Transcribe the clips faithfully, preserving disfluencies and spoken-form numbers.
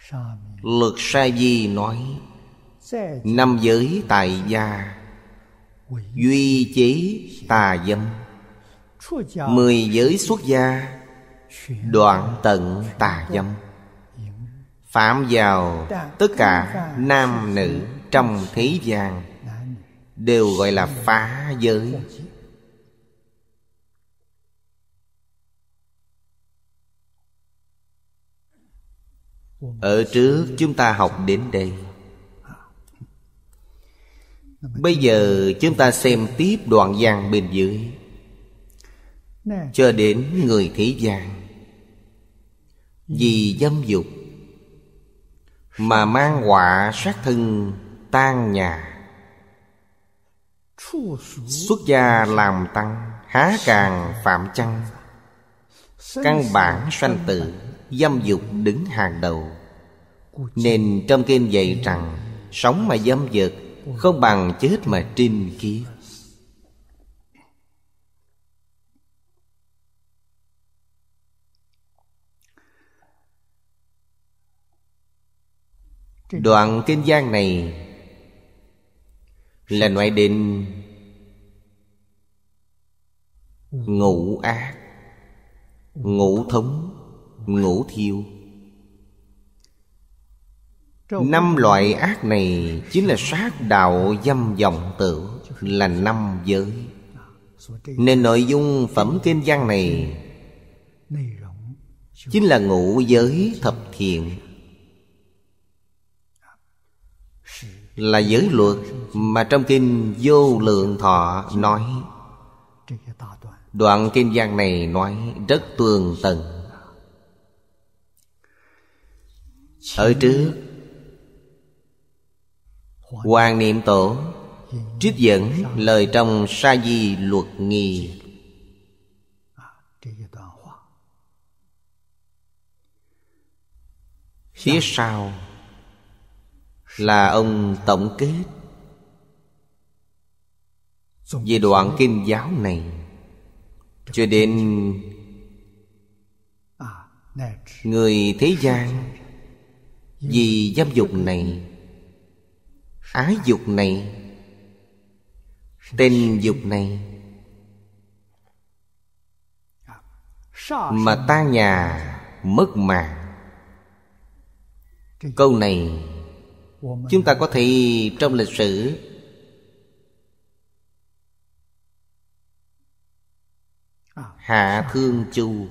Luật Sa Di nói: năm giới tại gia, duy chế tà dâm. Mười giới xuất gia, đoạn tận tà dâm. Phạm vào tất cả nam nữ trong thế gian đều gọi là phá giới. Ở trước chúng ta học đến đây. Bây giờ chúng ta xem tiếp đoạn văn bên dưới, cho đến người thế gian vì dâm dục mà mang họa sát thân tan nhà. Xuất gia làm tăng, há càng phạm chăng? Căn bản sanh tử, dâm dục đứng hàng đầu. Nên trong kinh dạy rằng sống mà dâm dục không bằng chết mà trinh kiết. Đoạn kinh văn này là nói đến ngũ ác, ngũ thống, ngũ thiêu. Năm loại ác này chính là sát đạo dâm vọng tưởng, là năm giới. Nên nội dung phẩm kinh văn này chính là ngũ giới thập thiện, là giới luật mà trong kinh Vô Lượng Thọ nói. Đoạn kinh văn này nói rất tường tận. Ở trước, Hoàng Niệm Tổ trích dẫn lời trong Sa Di Luật Nghi. Phía sau là ông tổng kết về đoạn kinh giáo này, cho đến người thế gian vì dâm dục này, ái dục này, tình dục này mà tan nhà mất mạng. Câu này chúng ta có thể trong lịch sử Hạ Thương Chu.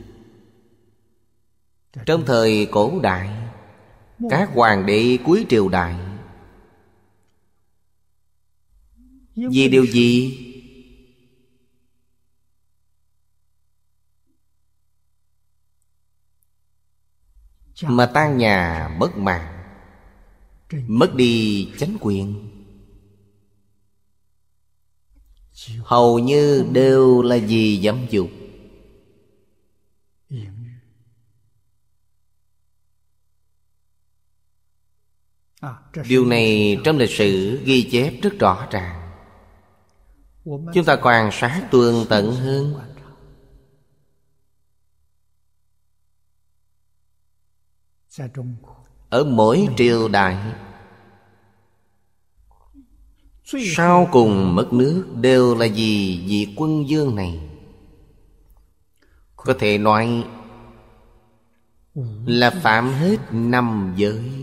Trong thời cổ đại, các hoàng đế cuối triều đại vì điều gì mà tan nhà mất mạng, mất đi chánh quyền? Hầu như đều là vì dâm dục. Điều này trong lịch sử ghi chép rất rõ ràng. Chúng ta quan sát tường tận hơn. Ở mỗi triều đại, sau cùng mất nước đều là vì vị quân vương này. Có thể nói là phạm hết năm giới,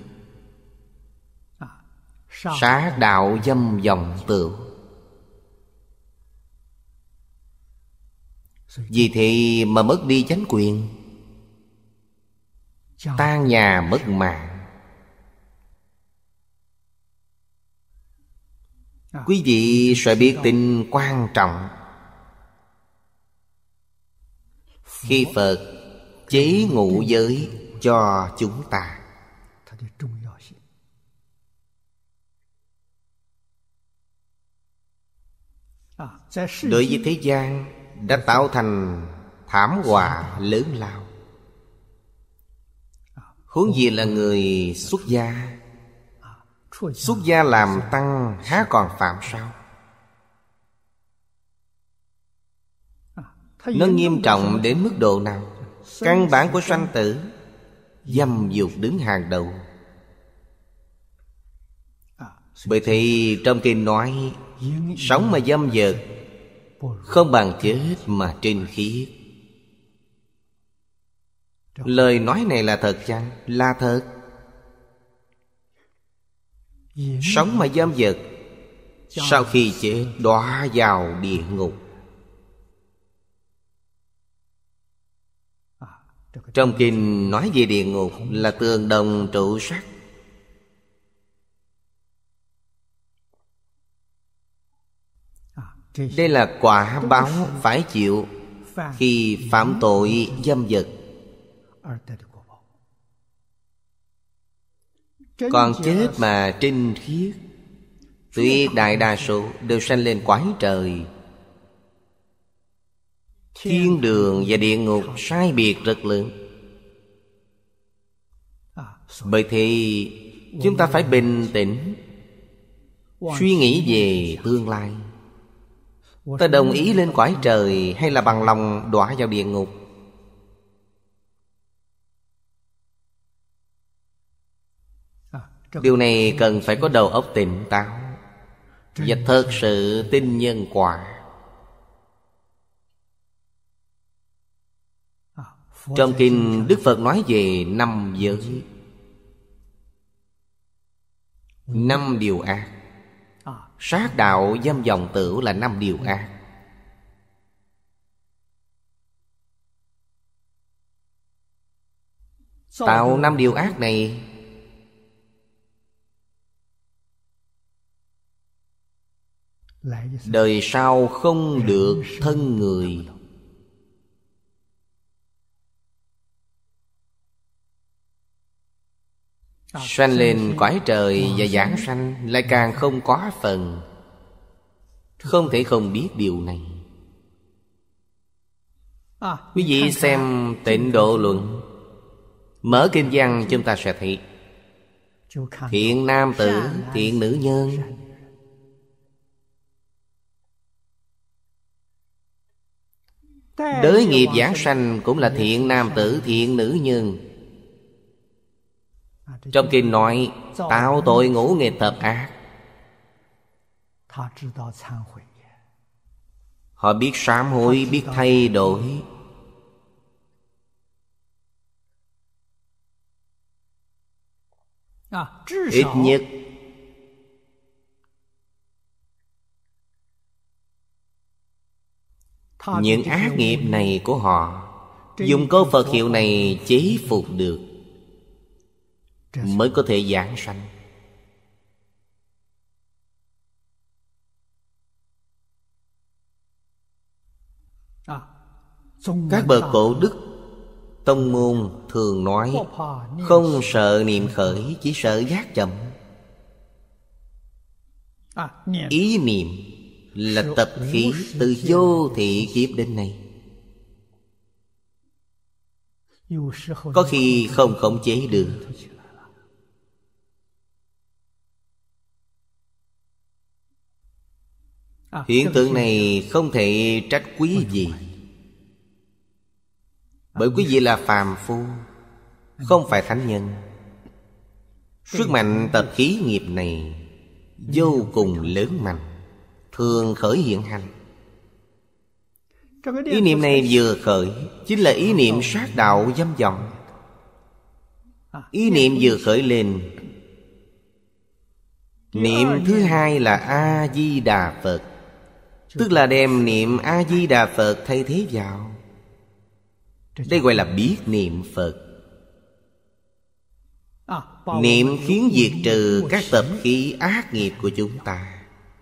sát đạo dâm vọng tưởng. Vì thế mà mất đi chánh quyền, tan nhà mất mạng. Quý vị sẽ biết tin quan trọng khi Phật chế ngũ giới cho chúng ta. Đối với thế gian đã tạo thành thảm họa lớn lao, huống gì là người xuất gia. Xuất gia làm tăng há còn phạm sao? Nó nghiêm trọng đến mức độ nào? Căn bản của sanh tử, dâm dục đứng hàng đầu. Bởi thì trong kinh nói sống mà dâm dật không bằng chết mà trinh khiết. Lời nói này là thật chăng? Là thật. Sống mà dâm dật, sau khi chết đọa vào địa ngục. Trong kinh nói về địa ngục là tường đồng trụ sắt. Đây là quả báo phải chịu khi phạm tội dâm dật. Còn chết mà trinh khiết, tuyệt đại đa số đều sanh lên cõi trời. Thiên đường và địa ngục sai biệt rất lớn. Bởi thì chúng ta phải bình tĩnh suy nghĩ về tương lai. Ta đồng ý lên cõi trời hay là bằng lòng đọa vào địa ngục? Điều này cần phải có đầu óc tỉnh táo và thật sự tin nhân quả. Trong kinh Đức Phật nói về năm giới, năm điều ác. Sát đạo dâm vọng tửu là năm điều ác. Tạo năm điều ác này, đời sau không được thân người. Sanh lên cõi trời và giảng sanh lại càng không có phần. Không thể không biết điều này. Quý vị xem Tịnh Độ Luận, mở kinh văn chúng ta sẽ thấy thiện nam tử, thiện nữ nhân. Đới nghiệp giảng sanh cũng là thiện nam tử, thiện nữ nhân. Trong kinh nói tạo tội ngũ nghịch thập ác, họ biết sám hối, biết thay đổi. Ít nhất những ác nghiệp này của họ dùng câu Phật hiệu này chế phục được, mới có thể giảng sanh. Các bậc cổ đức tông môn thường nói không sợ niệm khởi, chỉ sợ giác chậm. Ý niệm là tập khí từ vô thị kiếp đến nay. Có khi không khống chế được. Hiện tượng này không thể trách quý vị, bởi quý vị là phàm phu, không phải thánh nhân. Sức mạnh tập khí nghiệp này vô cùng lớn mạnh, thường khởi hiện hành. Ý niệm này vừa khởi chính là ý niệm sát đạo dâm vọng. Ý niệm vừa khởi lên, niệm thứ hai là A-di-đà Phật, tức là đem niệm A-di-đà Phật thay thế vào. Đây gọi là biết niệm Phật. Niệm khiến diệt trừ các tập khí ác nghiệp của chúng ta.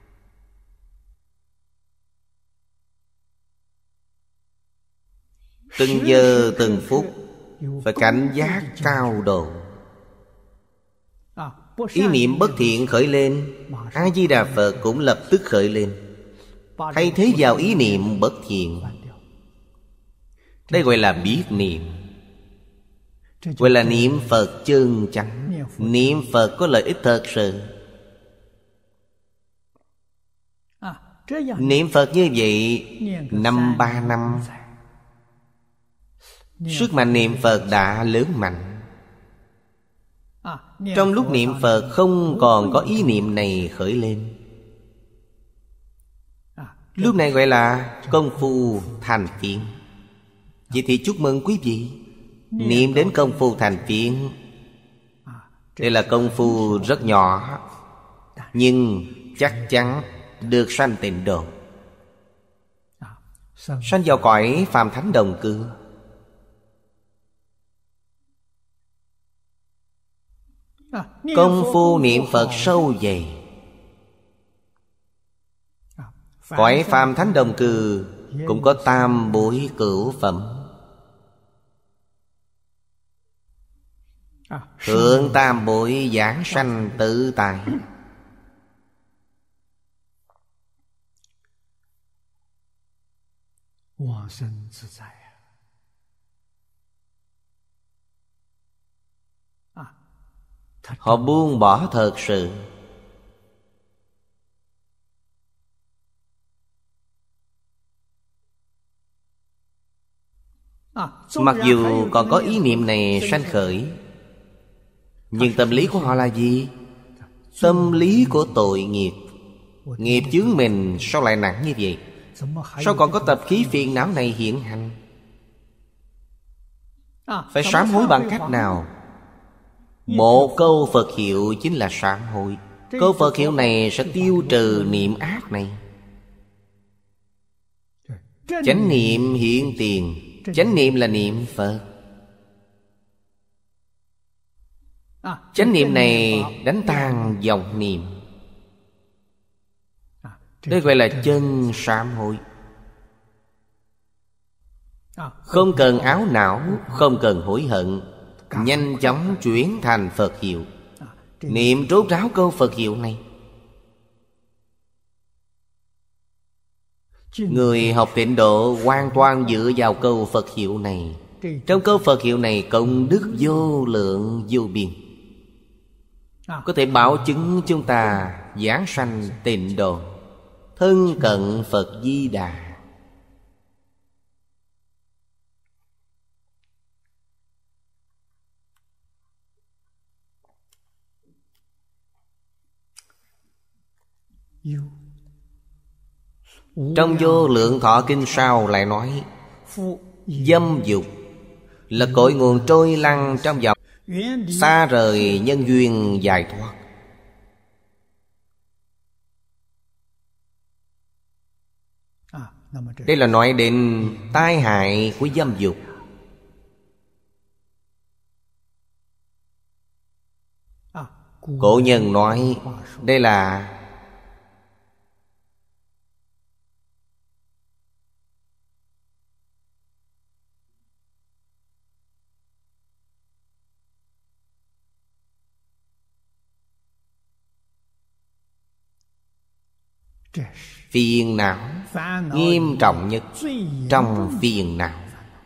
Từng giờ từng phút phải cảnh giác cao độ. Ý niệm bất thiện khởi lên, A-di-đà Phật cũng lập tức khởi lên, thay thế vào ý niệm bất thiện. Đây gọi là biết niệm, gọi là niệm Phật chân chánh. Niệm Phật có lợi ích thật sự. Niệm Phật như vậy năm ba năm, sức mạnh niệm Phật đã lớn mạnh. Trong lúc niệm Phật không còn có ý niệm này khởi lên. Lúc này gọi là công phu thành phiền. Vậy thì chúc mừng quý vị, niệm đến công phu thành phiền. Đây là công phu rất nhỏ, nhưng chắc chắn được sanh tịnh độ, sanh vào cõi phàm thánh đồng cư. Công phu niệm Phật sâu dày, cõi phàm thánh đồng cư cũng có tam bối cửu phẩm. Thượng tam bối giảng sanh tự tại. Họ buông bỏ thật sự. Mặc dù còn có ý niệm này sanh khởi, nhưng tâm lý của họ là gì? Tâm lý của tội nghiệp. Nghiệp chướng mình sao lại nặng như vậy? Sao còn có tập khí phiền não này hiện hành? Phải sám hối bằng cách nào? Một câu Phật hiệu chính là sám hối. Câu Phật hiệu này sẽ tiêu trừ niệm ác này. Chánh niệm hiện tiền. Chánh niệm là niệm Phật. Chánh niệm này đánh tan vọng niệm. Đây gọi là chân sám hối. Không cần áo não, không cần hối hận, nhanh chóng chuyển thành Phật hiệu. Niệm rốt ráo câu Phật hiệu này. Người học tịnh độ hoàn toàn dựa vào câu Phật hiệu này. Trong câu Phật hiệu này công đức vô lượng vô biên, có thể bảo chứng chúng ta giảng sanh tịnh độ, thân cận Phật Di Đà. Trong Vô Lượng Thọ Kinh sau lại nói, dâm dục là cội nguồn trôi lăn trong vòng, xa rời nhân duyên giải thoát. Đây là nói đến tai hại của dâm dục. Cổ nhân nói đây là phiền não nghiêm trọng nhất trong phiền não.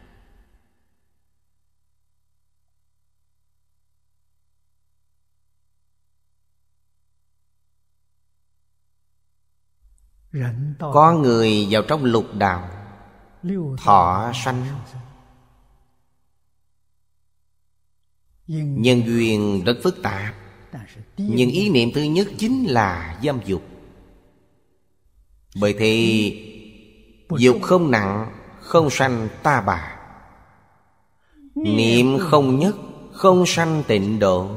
Con người vào trong lục đạo thọ sanh, nhân duyên rất phức tạp, nhưng ý niệm thứ nhất chính là dâm dục. Bởi thì dục không nặng, không sanh ta bà. Niệm không nhất, không sanh tịnh độ.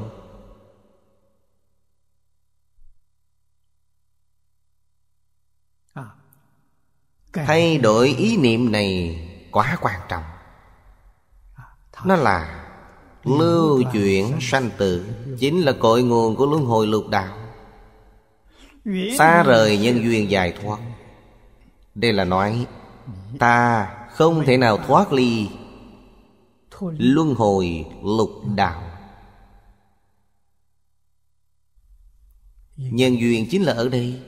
Thay đổi ý niệm này quá quan trọng. Nó là lưu chuyển sanh tử, chính là cội nguồn của luân hồi lục đạo. Xa rời nhân duyên giải thoát. Đây là nói ta không thể nào thoát ly luân hồi lục đạo. Nhân duyên chính là ở đây.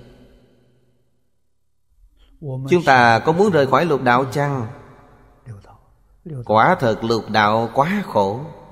Chúng ta có muốn rời khỏi lục đạo chăng? Quả thật lục đạo quá khổ.